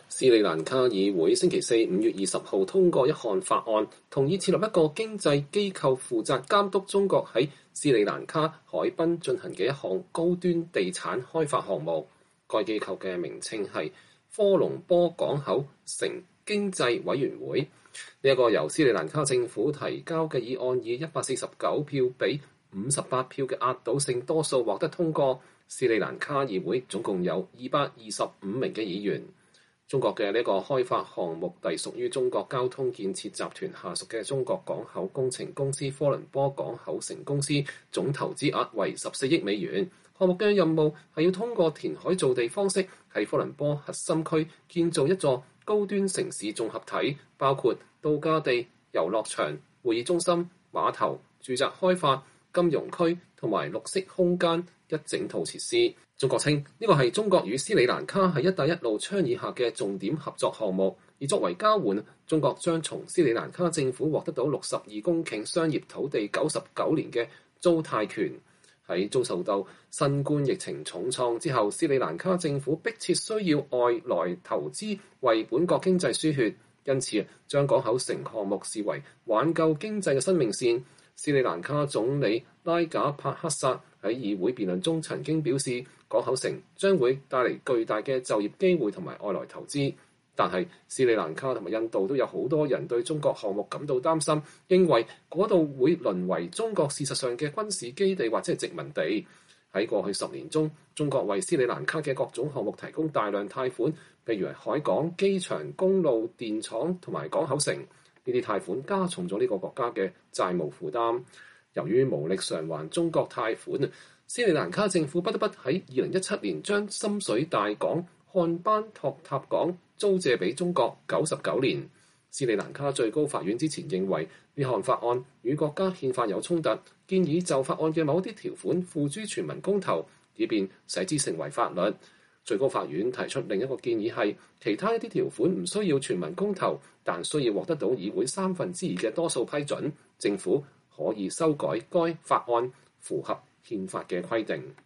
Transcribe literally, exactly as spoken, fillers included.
斯里蘭卡議會星期四五月二十號通過一項法案，同意設立一個經濟機構負責監督中國喺斯里蘭卡海濱進行嘅一項高端地產開發項目。該機構嘅名稱係科隆坡港口城經濟委員會。呢、這、一個由斯里蘭卡政府提交嘅議案以一百四十九票比五十八票嘅壓倒性多數獲得通過。斯里蘭卡議會總共有二百二十五名嘅議員。中國嘅呢個開發項目隸屬於中國交通建設集團下屬嘅中國港口工程公司科倫坡港口城公司，總投資額為十四億美元。項目嘅任務係要通過填海造地方式喺科倫坡核心區建造一座高端城市綜合體，包括度假地、遊樂場、會議中心、碼頭、住宅開發、金融區同埋綠色空間一整套設施。中國稱呢個係中國與斯里蘭卡喺一帶一路倡議下嘅重點合作項目，而作為交換，中國將從斯里蘭卡政府獲得到六十二公頃商業土地九十九年嘅租貸權。喺遭受到新冠疫情重創之後，斯里蘭卡政府迫切需要外來投資為本國經濟輸血，因此將港口城項目視為挽救經濟嘅生命線。斯里蘭卡總理拉賈帕克薩喺議會辯論中曾經表示，港口城將會帶嚟巨大嘅就業機會同埋外來投資。但係斯里蘭卡同埋印度都有好多人對中國項目感到擔心，認為嗰度會淪為中國事實上嘅軍事基地或者係殖民地。喺過去十年中，中國為斯里蘭卡嘅各種項目提供大量貸款，譬如海港、機場、公路、電廠同埋港口城。呢啲貸款加重咗呢個國家嘅債務負擔。由於無力償還中國貸款，斯里蘭卡政府不得不喺二零一七年將深水大港漢班托塔港租借俾中國九十九年。斯里蘭卡最高法院之前認為呢項法案與國家憲法有衝突，建議就法案嘅某啲條款付諸全民公投，以便使之成為法律。最高法院提出另一個建議係，其他一啲條款唔需要全民公投，但需要獲得到議會三分之二嘅多數批准，政府可以修改該法案符合憲法嘅規定。